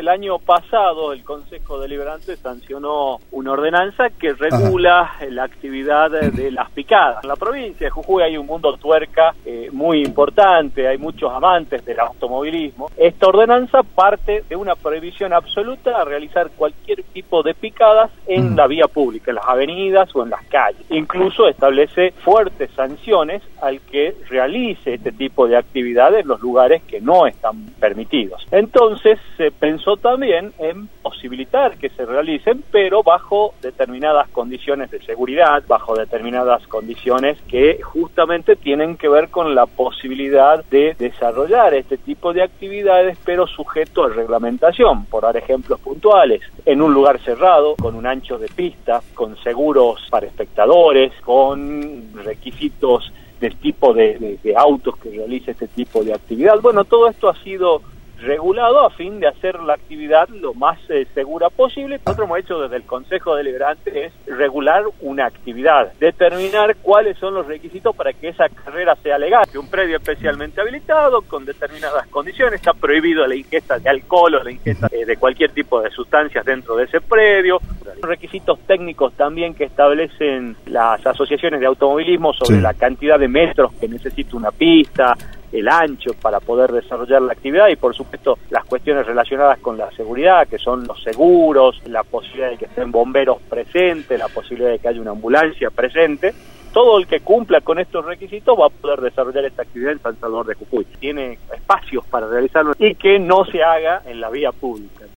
el año pasado el Consejo Deliberante sancionó una ordenanza que regula la actividad de las picadas. En la provincia de Jujuy hay un mundo tuerca muy importante, hay muchos amantes del automovilismo. Esta ordenanza parte de una prohibición absoluta a realizar cualquier tipo de picadas en la vía pública, en las avenidas o en las calles. Incluso establece fuertes sanciones al que realice este tipo de actividades en los lugares que no están permitidos. Entonces se pensó también en posibilitar que se realicen, pero bajo determinadas condiciones de seguridad, bajo determinadas condiciones que justamente tienen que ver con la posibilidad de desarrollar este tipo de actividades, pero sujeto a reglamentación. Por dar ejemplos puntuales, en un lugar cerrado, con un ancho de pista, con seguros para espectadores, con requisitos del tipo de autos que realice este tipo de actividad. Bueno, todo esto ha sido regulado a fin de hacer la actividad lo más segura posible. Nosotros hemos hecho desde el Consejo Deliberante es regular una actividad, determinar cuáles son los requisitos para que esa carrera sea legal. Que un predio especialmente habilitado, con determinadas condiciones, está prohibido la ingesta de alcohol o la ingesta de cualquier tipo de sustancias dentro de ese predio. Requisitos técnicos también que establecen las asociaciones de automovilismo sobre la cantidad de metros que necesita una pista, el ancho para poder desarrollar la actividad y por supuesto las cuestiones relacionadas con la seguridad, que son los seguros, la posibilidad de que estén bomberos presentes, la posibilidad de que haya una ambulancia presente. Todo el que cumpla con estos requisitos va a poder desarrollar esta actividad en San Salvador de Jujuy. Tiene espacios para realizarlo y que no se haga en la vía pública.